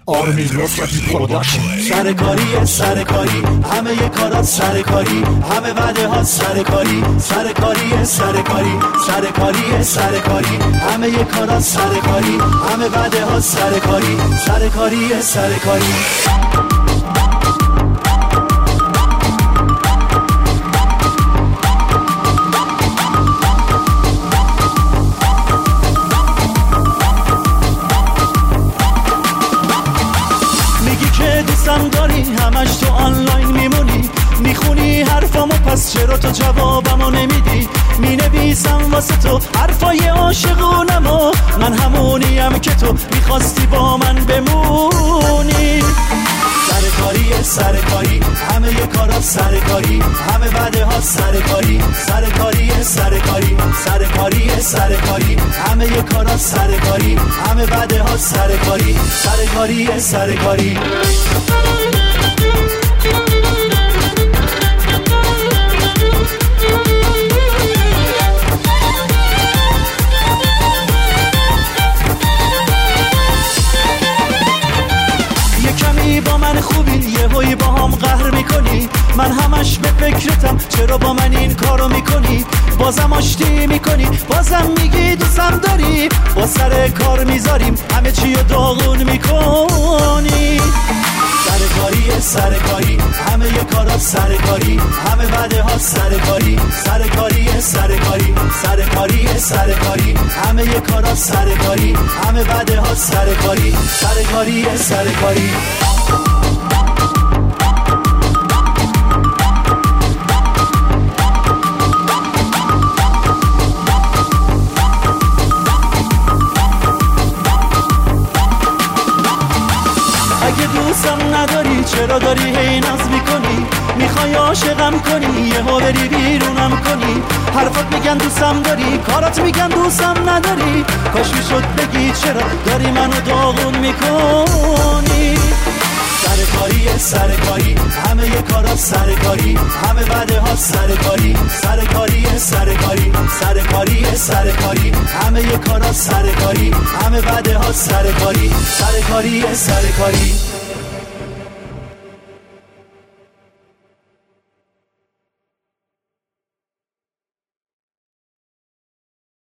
آرمین نصرتی پروداکشن. سرکاری همه ی کارات سرکاری، همه وعده ها سرکاری همه ی کارات سرکاری، همه وعده ها سرکاری. دوستم داری همش تو آنلاین میمونی، میخونی حرفامو پس چرا تو جوابمو نمیدی؟ مینویسم واسه تو حرفای عاشقونمو، من همونیم که تو میخواستی با من بمونی. سرکاری همه ی کارات سرکاری، همه وعده ها سرکاری همه ی کارات سرکاری، همه وعده ها سرکاری. با من خوبی یه هایی با هم قهر میکنی، من همش به فکرتم چرا با من این کارو میکنی؟ بازم آشتی میکنی، بازم میگی دوستم داری، با سر کار میذاریم همه چی رو داغون میکنی. سرکاری همه ی کارات سرکاری، همه وعده ها سرکاری همه ی کارات سرکاری، همه وعده ها سرکاری. اگه دوستم نداری چرا داری هی ناز میکنی؟ میخوای عاشقم کنی یهو بری بیرونم کنی؟ حرفات میگن دوستم داری، کارات میگن دوستم نداری، کاش میشد بگی چرا داری منو داغون میکنی. سرکاری همه ی کارات سرکاری، همه وعده ها سرکاری همه ی کارات سرکاری، همه وعده ها سرکاری.